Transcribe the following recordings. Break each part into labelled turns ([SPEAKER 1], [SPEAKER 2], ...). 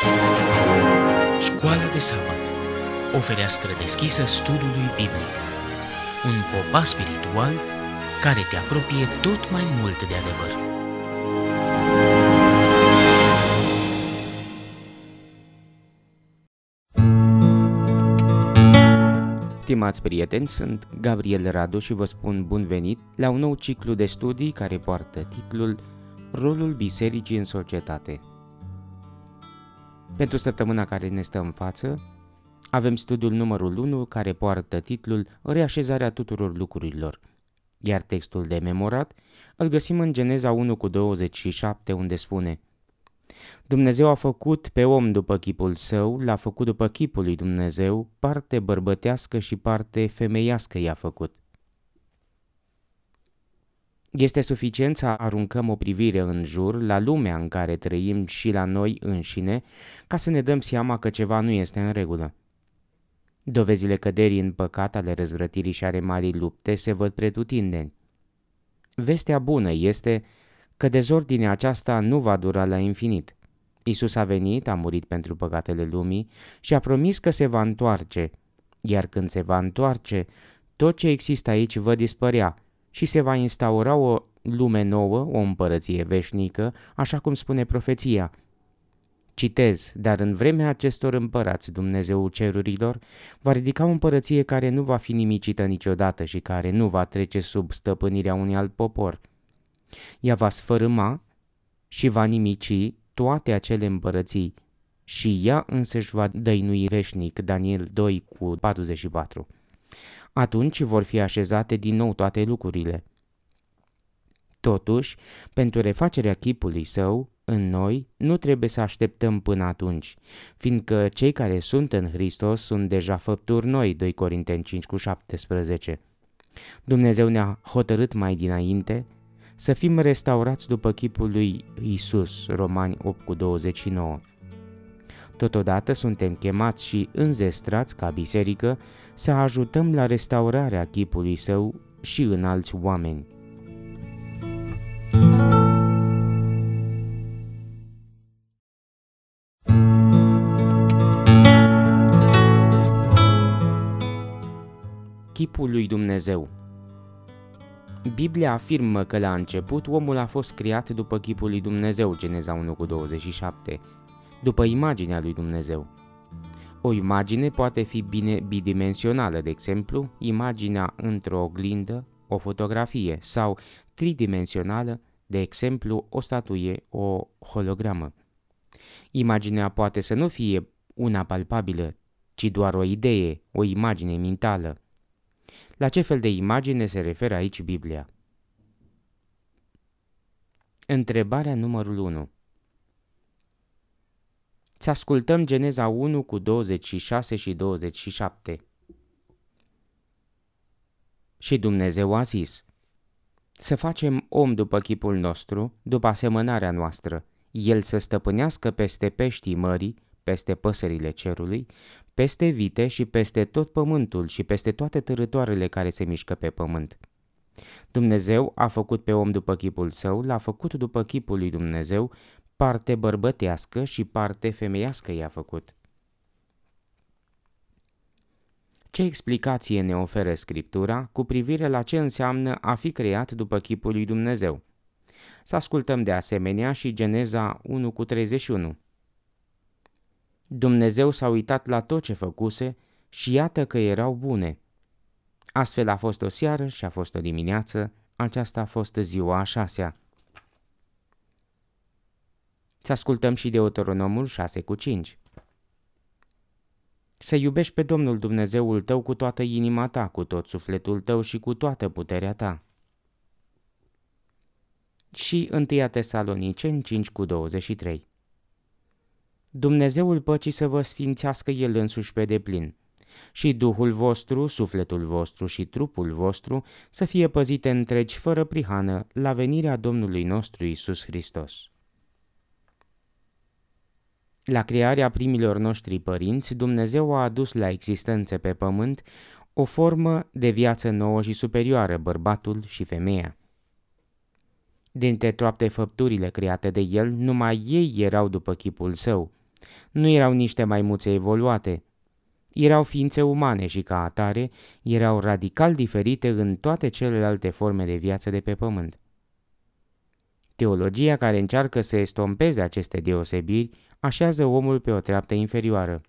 [SPEAKER 1] Școala de sabat, o fereastră deschisă studiului biblic, un popas spiritual care te apropie tot mai mult de adevăr.
[SPEAKER 2] Stimați prieteni, sunt Gabriel Radu și vă spun bun venit la un nou ciclu de studii care poartă titlul Rolul Bisericii în societate. Pentru săptămâna care ne stă în față, avem studiul numărul 1 care poartă titlul Reașezarea tuturor lucrurilor, iar textul de memorat îl găsim în Geneza 1:27, unde spune: Dumnezeu a făcut pe om după chipul său, l-a făcut după chipul lui Dumnezeu, parte bărbătească și parte femeiască i-a făcut. Este suficient să aruncăm o privire în jur la lumea în care trăim și la noi înșine ca să ne dăm seama că ceva nu este în regulă. Dovezile căderii în păcat, ale răzvrătirii și ale marii lupte se văd pretutindeni. Vestea bună este că dezordinea aceasta nu va dura la infinit. Iisus a venit, a murit pentru păcatele lumii și a promis că se va întoarce, iar când se va întoarce, tot ce există aici va dispărea și se va instaura o lume nouă, o împărăție veșnică, așa cum spune profeția. Citez: dar în vremea acestor împărați, Dumnezeul cerurilor va ridica o împărăție care nu va fi nimicită niciodată și care nu va trece sub stăpânirea unui alt popor. Ea va sfărâma și va nimici toate acele împărății și ea însăși va dăinui veșnic. Daniel 2:44. Atunci vor fi așezate din nou toate lucrurile. Totuși, pentru refacerea chipului său, în noi, nu trebuie să așteptăm până atunci, fiindcă cei care sunt în Hristos sunt deja făpturi noi, 2 Corinteni 5:17. Dumnezeu ne-a hotărât mai dinainte să fim restaurați după chipul lui Iisus, Romani 8:29. Totodată suntem chemați și înzestrați ca biserică să ajutăm la restaurarea chipului său și în alți oameni. Chipul lui Dumnezeu. Biblia afirmă că la început omul a fost creat după chipul lui Dumnezeu, Geneza 1:27, după imaginea lui Dumnezeu. O imagine poate fi bidimensională, de exemplu, imaginea într-o oglindă, o fotografie, sau tridimensională, de exemplu, o statuie, o hologramă. Imaginea poate să nu fie una palpabilă, ci doar o idee, o imagine mentală. La ce fel de imagine se referă aici Biblia? Întrebarea numărul 1. Să ascultăm Geneza 1:26 și 27. Și Dumnezeu a zis: să facem om după chipul nostru, după asemănarea noastră, el să stăpânească peste peștii mării, peste păsările cerului, peste vite și peste tot pământul și peste toate târătoarele care se mișcă pe pământ. Dumnezeu a făcut pe om după chipul său, l-a făcut după chipul lui Dumnezeu, parte bărbătească și parte femeiască i-a făcut. Ce explicație ne oferă Scriptura cu privire la ce înseamnă a fi creat după chipul lui Dumnezeu? Să ascultăm de asemenea și Geneza 1:31. Dumnezeu s-a uitat la tot ce făcuse și iată că erau bune. Astfel a fost o seară și a fost o dimineață, aceasta a fost ziua a 6-a. Să ascultăm și Deuteronomul 6:5. Să iubești pe Domnul Dumnezeul tău cu toată inima ta, cu tot sufletul tău și cu toată puterea ta. Și 1 Tesaloniceni 5:23. Dumnezeul păcii să vă sfințească El însuși pe deplin, și Duhul vostru, sufletul vostru și trupul vostru să fie păzite întregi fără prihană la venirea Domnului nostru Iisus Hristos. La crearea primilor noștri părinți, Dumnezeu a adus la existență pe pământ o formă de viață nouă și superioară, bărbatul și femeia. Dintre toate făpturile create de El, numai ei erau după chipul său, Nu erau niște maimuțe evoluate. Erau ființe umane și ca atare erau radical diferite în toate celelalte forme de viață de pe pământ. Teologia care încearcă să estompeze aceste deosebiri așează omul pe o treaptă inferioară.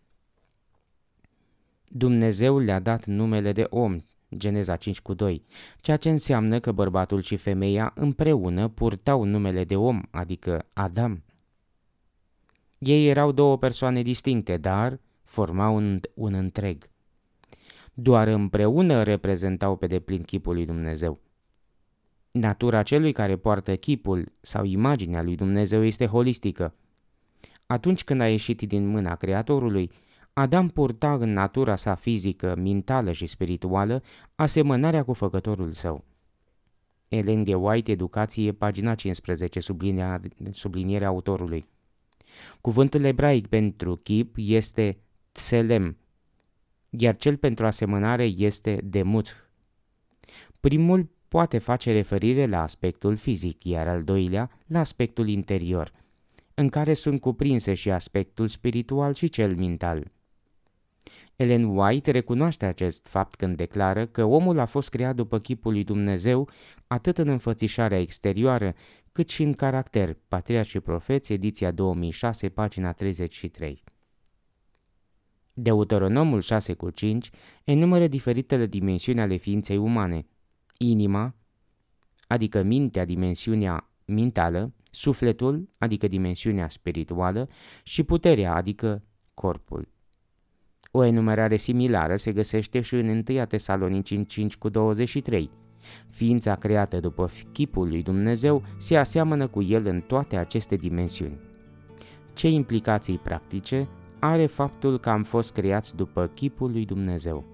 [SPEAKER 2] Dumnezeu le-a dat numele de om, Geneza 5:2, ceea ce înseamnă că bărbatul și femeia împreună purtau numele de om, adică Adam. Ei erau două persoane distincte, dar formau un întreg. Doar împreună reprezentau pe deplin chipul lui Dumnezeu. Natura celui care poartă chipul sau imaginea lui Dumnezeu este holistică. Atunci când a ieșit din mâna Creatorului, Adam purta în natura sa fizică, mentală și spirituală asemănarea cu făcătorul său. Ellen G. White, Educație, pagina 15, sublinierea autorului. Cuvântul ebraic pentru chip este tselem, iar cel pentru asemănare este demut. Primul poate face referire la aspectul fizic, iar al doilea la aspectul interior, în care sunt cuprinse și aspectul spiritual și cel mental. Ellen White recunoaște acest fapt când declară că omul a fost creat după chipul lui Dumnezeu atât în înfățișarea exterioară, cât și în caracter, Patriarhi și Profeți, ediția 2006, pagina 33. Deuteronomul 6:5 enumără diferitele dimensiuni ale ființei umane: inima, adică mintea, dimensiunea mentală, sufletul, adică dimensiunea spirituală, și puterea, adică corpul. O enumerare similară se găsește și în 1 Tesaloniceni 5:23. Ființa creată după chipul lui Dumnezeu se aseamănă cu el în toate aceste dimensiuni. Ce implicații practice are faptul că am fost creați după chipul lui Dumnezeu?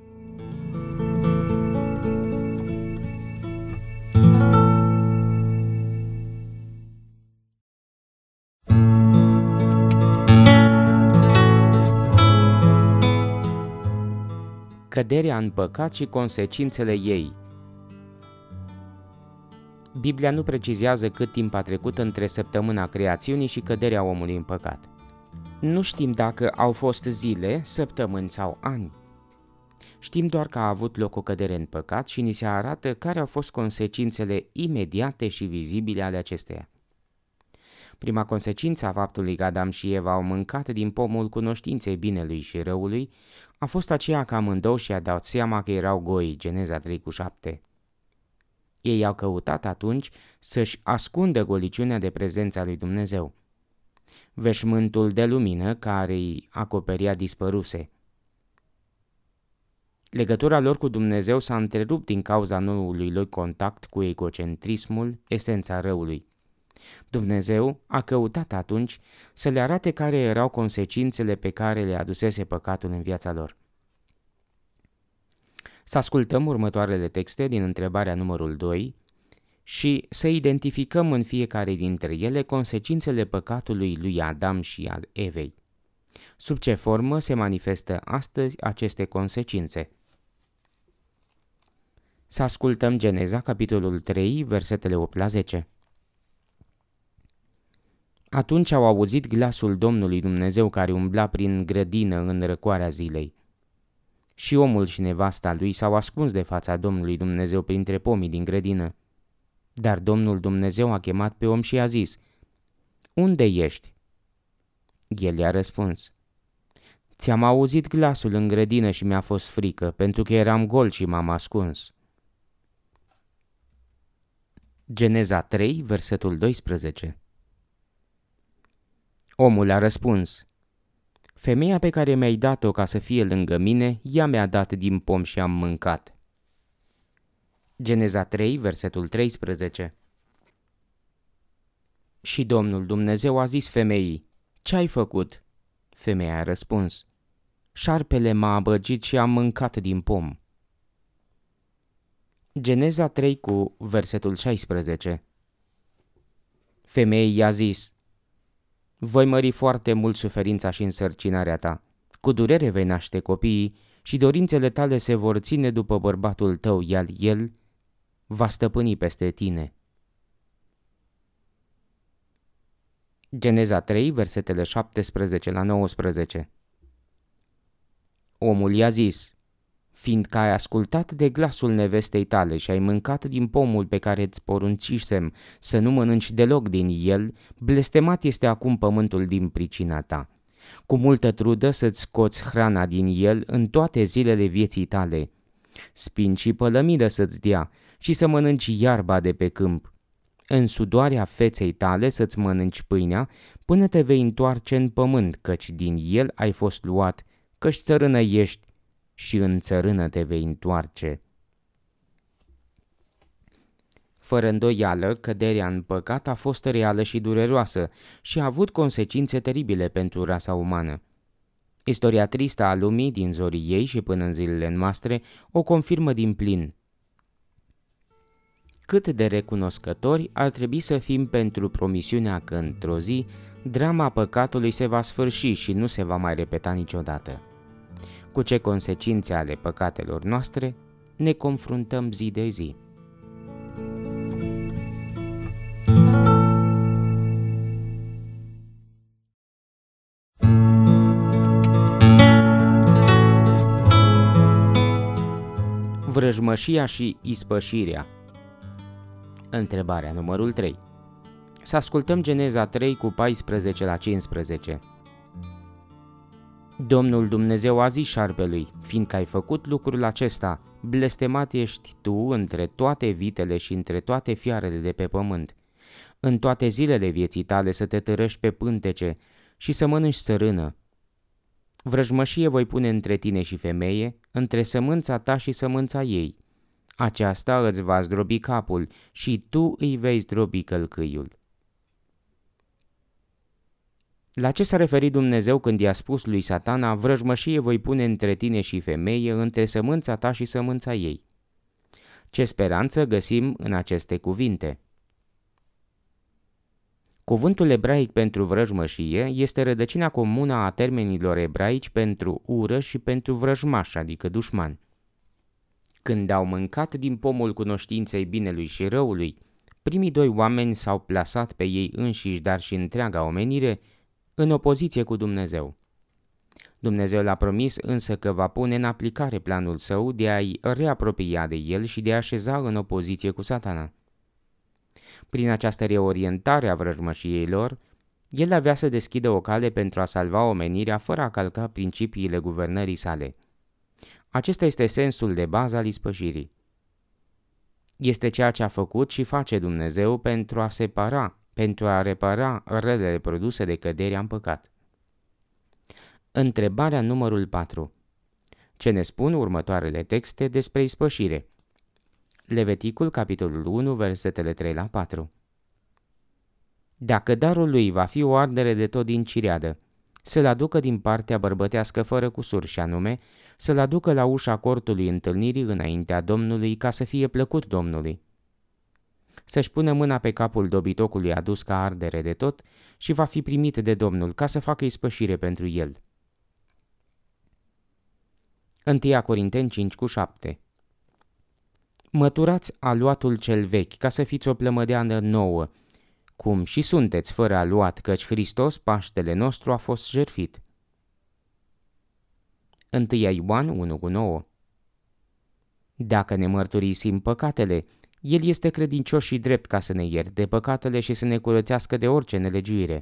[SPEAKER 2] Căderea în păcat și consecințele ei. Biblia nu precizează cât timp a trecut între săptămâna creațiunii și căderea omului în păcat. Nu știm dacă au fost zile, săptămâni sau ani. Știm doar că a avut loc o cădere în păcat și ni se arată care au fost consecințele imediate și vizibile ale acesteia. Prima consecință a faptului că Adam și Eva au mâncat din pomul cunoștinței binelui și răului a fost aceea că amândouă și-a dat seama că erau goi, Geneza 3:7. Ei au căutat atunci să-și ascundă goliciunea de prezența lui Dumnezeu. Veșmântul de lumină care îi acoperea dispăruse. Legătura lor cu Dumnezeu s-a întrerupt din cauza noului lor contact cu egocentrismul, esența răului. Dumnezeu a căutat atunci să le arate care erau consecințele pe care le adusese păcatul în viața lor. Să ascultăm următoarele texte din întrebarea numărul 2 și să identificăm în fiecare dintre ele consecințele păcatului lui Adam și al Evei. Sub ce formă se manifestă astăzi aceste consecințe? Să ascultăm Geneza, capitolul 3, versetele 8-10. Atunci au auzit glasul Domnului Dumnezeu care umbla prin grădină în răcoarea zilei. Și omul și nevasta lui s-au ascuns de fața Domnului Dumnezeu printre pomii din grădină. Dar Domnul Dumnezeu a chemat pe om și i-a zis: „Unde ești?” El i-a răspuns: „Ți-am auzit glasul în grădină și mi-a fost frică, pentru că eram gol și m-am ascuns.” Geneza 3, versetul 12. Omul a răspuns: „Femeia pe care mi-ai dat-o ca să fie lângă mine, ea mi-a dat din pom și am mâncat.” Geneza 3, versetul 13. Și Domnul Dumnezeu a zis femeii: „Ce ai făcut?” Femeia a răspuns: „Șarpele m-a abăgit și am mâncat din pom.” Geneza 3 cu versetul 16. Femeii i-a zis: „Voi mări foarte mult suferința și însărcinarea ta. Cu durere vei naște copiii și dorințele tale se vor ține după bărbatul tău, iar el va stăpâni peste tine.” Geneza 3, versetele 17 la 19. Omul i-a zis: fiindcă ai ascultat de glasul nevestei tale și ai mâncat din pomul pe care îți poruncisem să nu mănânci deloc din el, blestemat este acum pământul din pricina ta. Cu multă trudă să-ți scoți hrana din el în toate zilele vieții tale. Spin și pălămidă să-ți dea și să mănânci iarba de pe câmp. În sudoarea feței tale să-ți mănânci pâinea până te vei întoarce în pământ, căci din el ai fost luat, căci țărână ești și în țărână te vei întoarce. Fără îndoială, căderea în păcat a fost reală și dureroasă și a avut consecințe teribile pentru rasa umană. Istoria tristă a lumii din zorii ei și până în zilele noastre o confirmă din plin. Cât de recunoscători ar trebui să fim pentru promisiunea că într-o zi drama păcatului se va sfârși și nu se va mai repeta niciodată. Cu ce consecințe ale păcatelor noastre ne confruntăm zi de zi. Vrăjmășia și ispășirea. Întrebarea numărul 3. Să ascultăm Geneza 3 cu 14 la 15. Domnul Dumnezeu a zis șarpelui: fiindcă ai făcut lucrul acesta, blestemat ești tu între toate vitele și între toate fiarele de pe pământ. În toate zilele vieții tale să te târăști pe pântece și să mănânci țărână. Vrăjmășie voi pune între tine și femeie, între sămânța ta și sămânța ei. Aceasta îți va zdrobi capul și tu îi vei zdrobi călcâiul. La ce s-a referit Dumnezeu când i-a spus lui Satana: vrăjmășie voi pune între tine și femeie, între sămânța ta și sămânța ei? Ce speranță găsim în aceste cuvinte? Cuvântul ebraic pentru vrăjmășie este rădăcina comună a termenilor ebraici pentru ură și pentru vrăjmaș, adică dușman. Când au mâncat din pomul cunoștinței binelui și răului, primii doi oameni s-au plasat pe ei înșiși, dar și întreaga omenire, în opoziție cu Dumnezeu. Dumnezeu l-a promis însă că va pune în aplicare planul său de a-i reapropia de el și de a așeza în opoziție cu Satana. Prin această reorientare a vrăjmășiei lor, el avea să deschidă o cale pentru a salva omenirea fără a calca principiile guvernării sale. Acesta este sensul de bază al ispășirii. Este ceea ce a făcut și face Dumnezeu pentru a repara relele produse de căderea în păcat. Întrebarea numărul 4. Ce ne spun următoarele texte despre ispășire? Leviticul, capitolul 1, versetele 3 la 4. Dacă darul lui va fi o ardere de tot din cireadă, să-l aducă din partea bărbătească fără cusur, și anume să-l aducă la ușa cortului întâlnirii înaintea Domnului, ca să fie plăcut Domnului. Să-și pună mâna pe capul dobitocului adus ca ardere de tot și va fi primit de Domnul, ca să facă ispășire pentru el. 1 Corinteni 5 cu 7. Măturați aluatul cel vechi, ca să fiți o plămădeană nouă, cum și sunteți fără aluat, căci Hristos, Paștele nostru, a fost jertfit. 1 Ioan 1 cu 9. Dacă ne mărturisim păcatele, El este credincios și drept ca să ne ierte păcatele și să ne curățească de orice nelegiuire.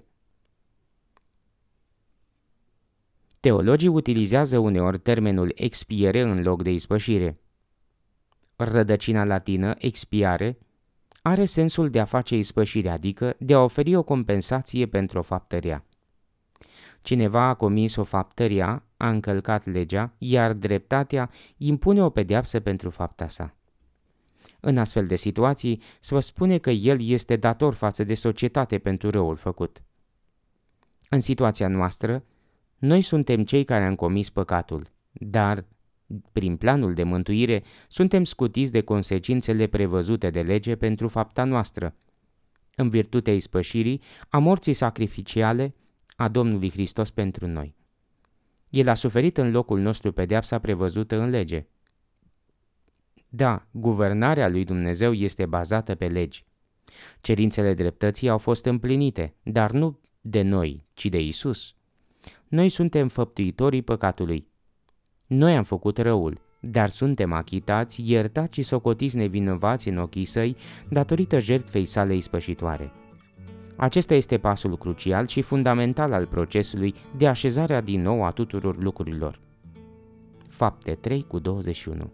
[SPEAKER 2] Teologii utilizează uneori termenul expiere în loc de ispășire. Rădăcina latină, expiare, are sensul de a face ispășire, adică de a oferi o compensație pentru o faptă rea. Cineva a comis o faptă rea, a încălcat legea, iar dreptatea impune o pedeapsă pentru fapta sa. În astfel de situații, se va spune că el este dator față de societate pentru răul făcut. În situația noastră, noi suntem cei care am comis păcatul, dar, prin planul de mântuire, suntem scutiți de consecințele prevăzute de lege pentru fapta noastră, în virtutea ispășirii a morții sacrificiale a Domnului Hristos pentru noi. El a suferit în locul nostru pedeapsa prevăzută în lege. Da, guvernarea lui Dumnezeu este bazată pe legi. Cerințele dreptății au fost împlinite, dar nu de noi, ci de Isus. Noi suntem făptuitorii păcatului. Noi am făcut răul, dar suntem achitați, iertați și socotiți nevinovați în ochii săi datorită jertfei sale ispășitoare. Acesta este pasul crucial și fundamental al procesului de așezare din nou a tuturor lucrurilor. Fapte 3:21.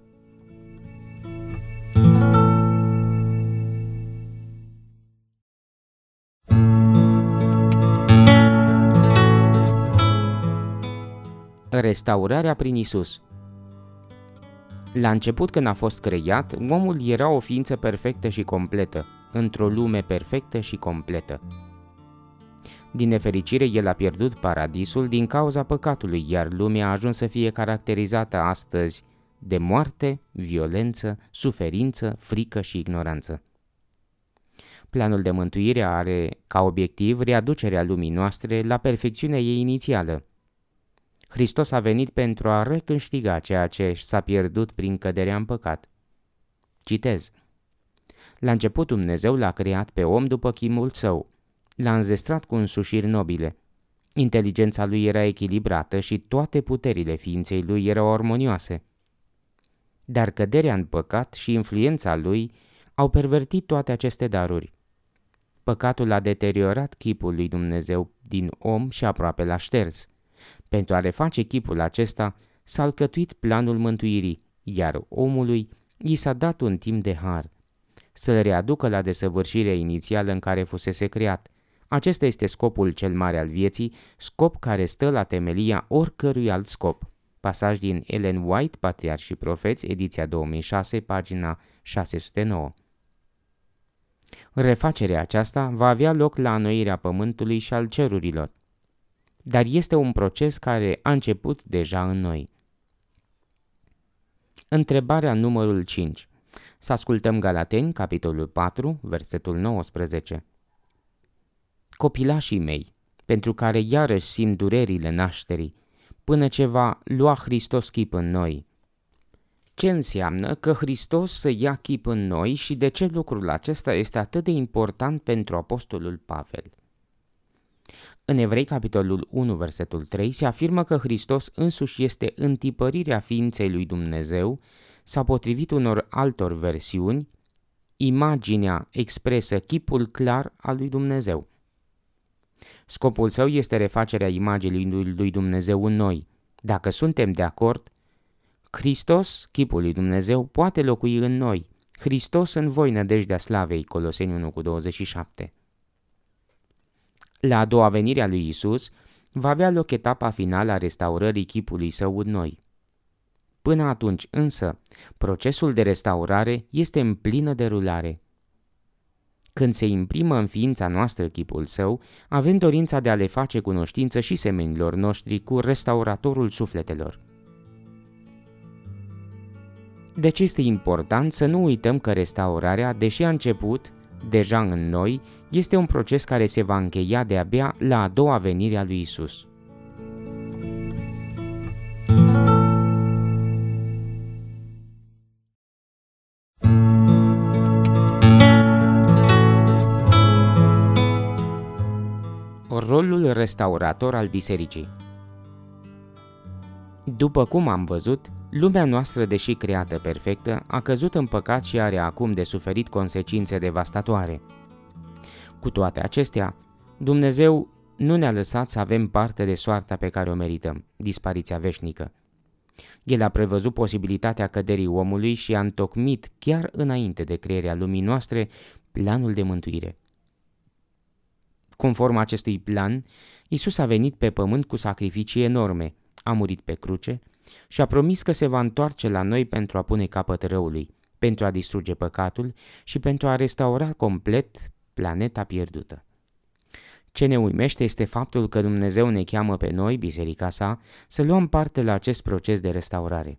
[SPEAKER 2] Restaurarea prin Isus. La început, când a fost creat, omul era o ființă perfectă și completă, într-o lume perfectă și completă. Din nefericire, el a pierdut paradisul din cauza păcatului, iar lumea a ajuns să fie caracterizată astăzi de moarte, violență, suferință, frică și ignoranță. Planul de mântuire are ca obiectiv readucerea lumii noastre la perfecțiunea ei inițială. Hristos a venit pentru a recâștiga ceea ce s-a pierdut prin căderea în păcat. Citez. La început Dumnezeu l-a creat pe om după chipul său. L-a înzestrat cu însușiri nobile. Inteligența lui era echilibrată și toate puterile ființei lui erau armonioase. Dar căderea în păcat și influența lui au pervertit toate aceste daruri. Păcatul a deteriorat chipul lui Dumnezeu din om și aproape l-a șters. Pentru a reface chipul acesta s-a alcătuit planul mântuirii, iar omului i s-a dat un timp de har, să-l readucă la desăvârșirea inițială în care fusese creat. Acesta este scopul cel mare al vieții, scop care stă la temelia oricărui alt scop. Pasaj din Ellen White, Patriarhi și Profeți, ediția 2006, pagina 609. Refacerea aceasta va avea loc la înnoirea pământului și al cerurilor, dar este un proces care a început deja în noi. Întrebarea numărul 5. Să ascultăm Galateni, capitolul 4, versetul 19. Copilașii mei, pentru care iarăși simt durerile nașterii, până ce va lua Hristos chip în noi. Ce înseamnă că Hristos să ia chip în noi și de ce lucrul acesta este atât de important pentru apostolul Pavel? În Evrei, capitolul 1, versetul 3, se afirmă că Hristos însuși este întipărirea ființei lui Dumnezeu sau, potrivit unor altor versiuni, imaginea expresă chipul clar al lui Dumnezeu. Scopul său este refacerea imaginii lui Dumnezeu în noi. Dacă suntem de acord, Hristos, chipul lui Dumnezeu, poate locui în noi. Hristos în voi, nădejdea slavei, Coloseni 1:27. La a doua venire a lui Isus va avea loc etapa finală a restaurării chipului său în noi. Până atunci însă, procesul de restaurare este în plină derulare. Când se imprimă în ființa noastră chipul său, avem dorința de a le face cunoștință și semenilor noștri cu restauratorul sufletelor. Deci este important să nu uităm că restaurarea, deși a început deja în noi, este un proces care se va încheia de-abia la a doua venire a lui Isus. Rolul restaurator al bisericii. După cum am văzut, lumea noastră, deși creată perfectă, a căzut în păcat și are acum de suferit consecințe devastatoare. Cu toate acestea, Dumnezeu nu ne-a lăsat să avem parte de soarta pe care o merităm, dispariția veșnică. El a prevăzut posibilitatea căderii omului și a întocmit, chiar înainte de crearea lumii noastre, planul de mântuire. Conform acestui plan, Isus a venit pe pământ cu sacrificii enorme, a murit pe cruce și a promis că se va întoarce la noi pentru a pune capăt răului, pentru a distruge păcatul și pentru a restaura complet planeta pierdută. Ce ne uimește este faptul că Dumnezeu ne cheamă pe noi, biserica sa, să luăm parte la acest proces de restaurare.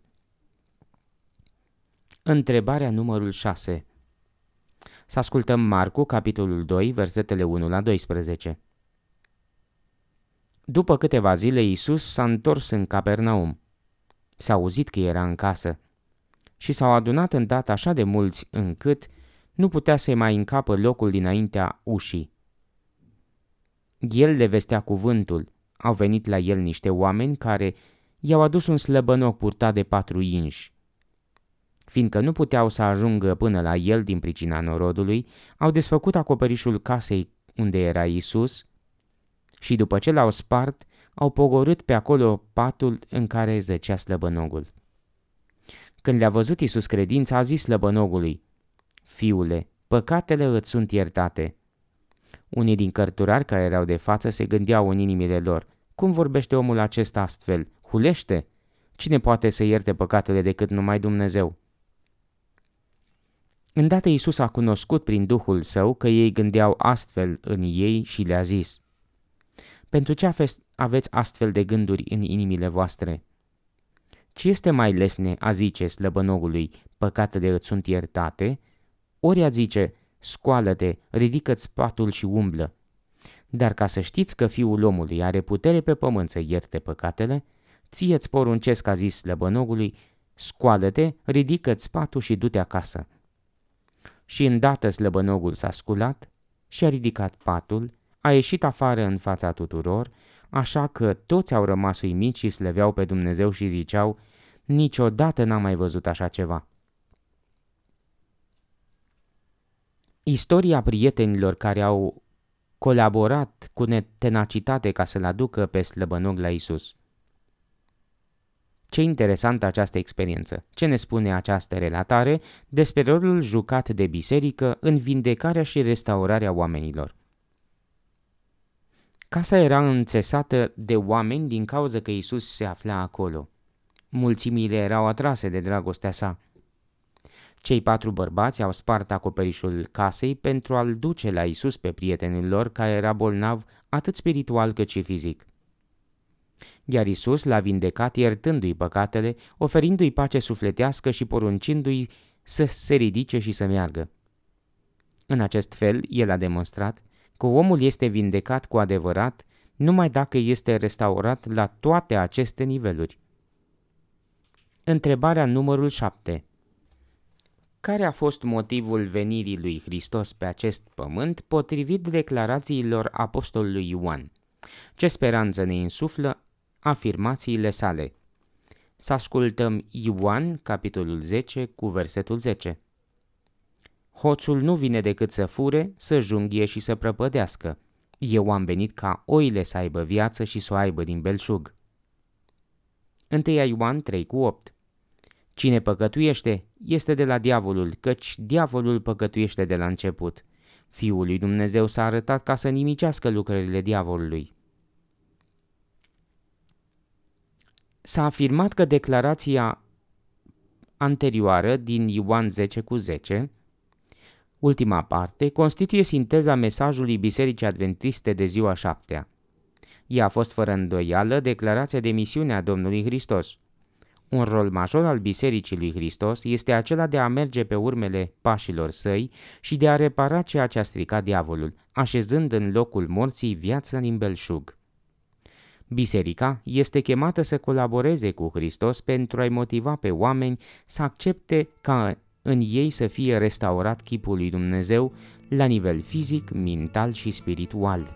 [SPEAKER 2] Întrebarea numărul 6. Să ascultăm Marcu, capitolul 2, versetele 1 la 12. După câteva zile, Iisus s-a întors în Capernaum. S-a auzit că era în casă și s-au adunat îndată așa de mulți încât nu putea să-i mai încapă locul dinaintea ușii. El le vestea cuvântul. Au venit la el niște oameni care i-au adus un slăbănoc purtat de 4 inși. Fiindcă nu puteau să ajungă până la el din pricina norodului, au desfăcut acoperișul casei unde era Iisus și după ce l-au spart, au pogorât pe acolo patul în care zăcea slăbănogul. Când le-a văzut Iisus credința, a zis slăbănogului: Fiule, păcatele îți sunt iertate. Unii din cărturari care erau de față se gândeau în inimile lor: cum vorbește omul acesta astfel? Hulește? Cine poate să ierte păcatele decât numai Dumnezeu? Îndată Iisus a cunoscut prin Duhul Său că ei gândeau astfel în ei și le-a zis: pentru ce aveți astfel de gânduri în inimile voastre? Ce este mai lesne a zice slăbănogului: păcatele îți sunt iertate, ori a zice: scoală-te, ridică-ți patul și umblă? Dar ca să știți că Fiul omului are putere pe pământ să ierte păcatele, ție-ți poruncesc, a zis slăbănogului: scoală-te, ridică-ți patul și du-te acasă. Și îndată slăbănogul s-a sculat și a ridicat patul, a ieșit afară în fața tuturor, așa că toți au rămas uimiți și slăveau pe Dumnezeu și ziceau: niciodată n-am mai văzut așa ceva. Istoria prietenilor care au colaborat cu tenacitate ca să-l aducă pe slăbănog la Iisus. Ce interesantă această experiență! Ce ne spune această relatare despre rolul jucat de biserică în vindecarea și restaurarea oamenilor? Casa era înțesată de oameni din cauza că Iisus se afla acolo. Mulțimile erau atrase de dragostea sa. Cei 4 bărbați au spart acoperișul casei pentru a-l duce la Iisus pe prietenul lor care era bolnav atât spiritual cât și fizic. Iar Iisus l-a vindecat iertându-i păcatele, oferindu-i pace sufletească și poruncindu-i să se ridice și să meargă. În acest fel, el a demonstrat că omul este vindecat cu adevărat numai dacă este restaurat la toate aceste niveluri. Întrebarea numărul 7. Care a fost motivul venirii lui Hristos pe acest pământ potrivit declarațiilor apostolului Ioan? Ce speranță ne insuflă afirmațiile sale? Să ascultăm Ioan, capitolul 10, cu versetul 10. Hoțul nu vine decât să fure, să junghie și să prăpădească. Eu am venit ca oile să aibă viață și să o aibă din belșug. 1 Ioan 3, cu 8. Cine păcătuiește este de la diavolul, căci diavolul păcătuiește de la început. Fiul lui Dumnezeu s-a arătat ca să nimicească lucrările diavolului. S-a afirmat că declarația anterioară din Ioan 10 cu 10, ultima parte, constituie sinteza mesajului Bisericii Adventiste de ziua 7-a. Ea a fost fără îndoială declarația de misiune a Domnului Hristos. Un rol major al Bisericii lui Hristos este acela de a merge pe urmele pașilor săi și de a repara ceea ce a stricat diavolul, așezând în locul morții viața din belșug. Biserica este chemată să colaboreze cu Hristos pentru a-i motiva pe oameni să accepte ca în ei să fie restaurat chipul lui Dumnezeu la nivel fizic, mental și spiritual.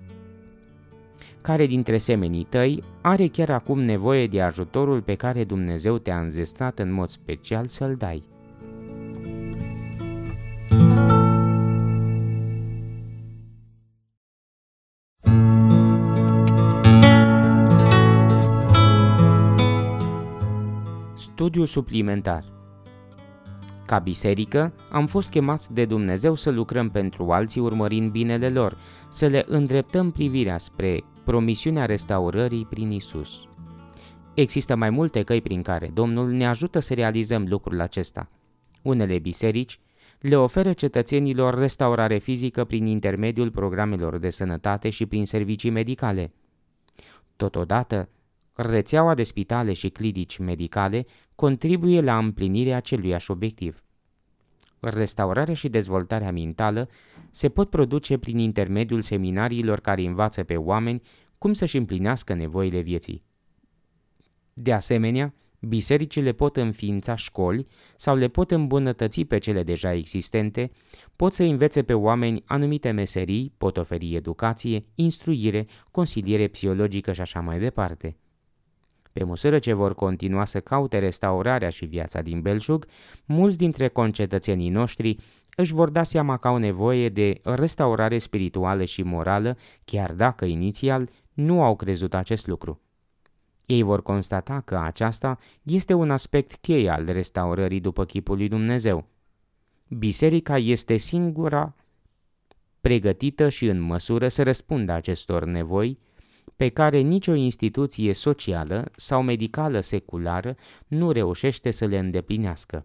[SPEAKER 2] Care dintre semenii tăi are chiar acum nevoie de ajutorul pe care Dumnezeu te-a înzestrat în mod special să-l dai? Studiu suplimentar. Ca biserică, am fost chemați de Dumnezeu să lucrăm pentru alții urmărind binele lor, să le îndreptăm privirea spre promisiunea restaurării prin Isus. Există mai multe căi prin care Domnul ne ajută să realizăm lucrul acesta. Unele biserici le oferă cetățenilor restaurare fizică prin intermediul programelor de sănătate și prin servicii medicale. Totodată, rețeaua de spitale și clinici medicale contribuie la împlinirea aceluiași obiectiv. Restaurarea și dezvoltarea mentală se pot produce prin intermediul seminariilor care învață pe oameni cum să-și împlinească nevoile vieții. De asemenea, Bisericile pot înființa școli sau le pot îmbunătăți pe cele deja existente, pot să învețe pe oameni anumite meserii, pot oferi educație, instruire, consiliere psihologică și așa mai departe. Pe măsură ce vor continua să caute restaurarea și viața din belșug, mulți dintre concetățenii noștri își vor da seama că au nevoie de restaurare spirituală și morală, chiar dacă inițial nu au crezut acest lucru. Ei vor constata că aceasta este un aspect cheie al restaurării după chipul lui Dumnezeu. Biserica este singura pregătită și în măsură să răspundă acestor nevoi pe care nicio instituție socială sau medicală seculară nu reușește să le îndeplinească.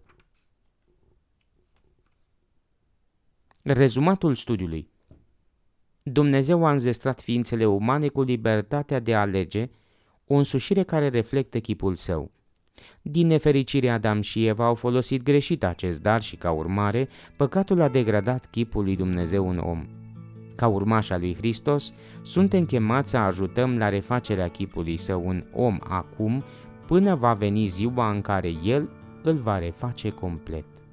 [SPEAKER 2] Rezumatul studiului. Dumnezeu a înzestrat ființele umane cu libertatea de a alege, o însușire care reflectă chipul său. Din nefericire, Adam și Eva au folosit greșit acest dar și, ca urmare, păcatul a degradat chipul lui Dumnezeu în om. Ca urmași al lui Hristos, suntem chemați să ajutăm la refacerea chipului său în om acum, până va veni ziua în care El îl va reface complet.